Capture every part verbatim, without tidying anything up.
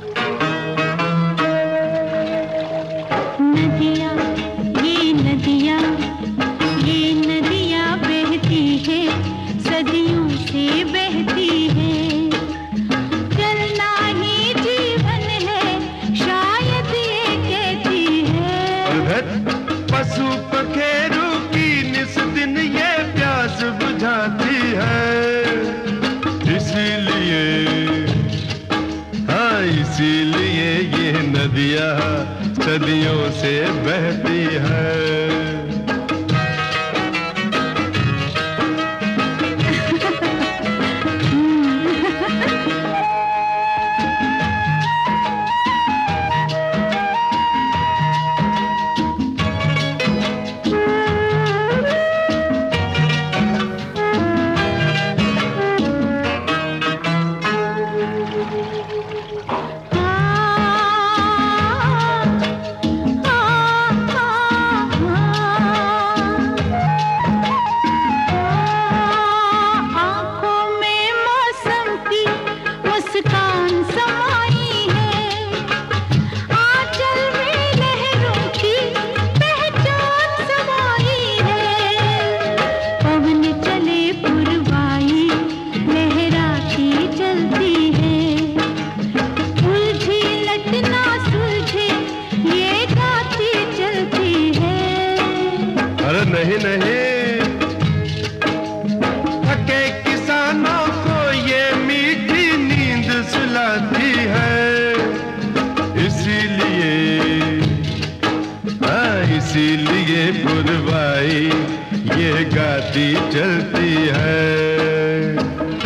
नदियाँ, ये नदियाँ, ये नदियाँ बहती है, सदियों से बहती है। चलना ही जीवन है, शायद ये कहती है। पशु पखेरू की निस दिन ये प्यास बुझाती है। इसीलिए, हाँ इसीलिए ये नदियाँ सदियों से बहती है। नहीं नहीं, थके किसानों को ये मीठी नींद सुलाती है। इसीलिए, हाँ इसीलिए पुरवाई ये गाती चलती है।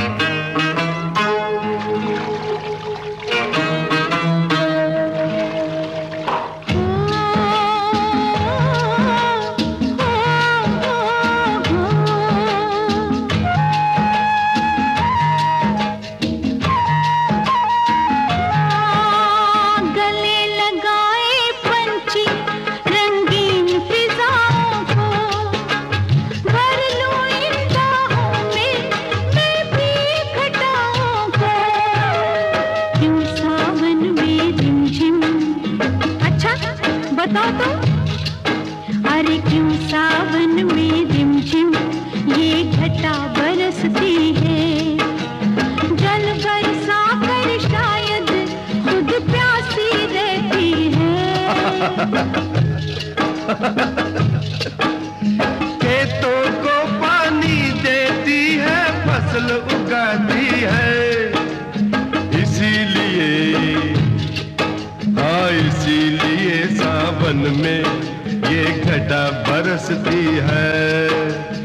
बताओ तो, अरे क्यों सावन में रिमझिम ये घटा बरसती है। जल बरसा कर शायद खुद प्यासी रहती है। खेतों को पानी देती है, फसल उगाती है। इसीलिए, हाँ इसीलिए सावन में ये घटा बरसती है।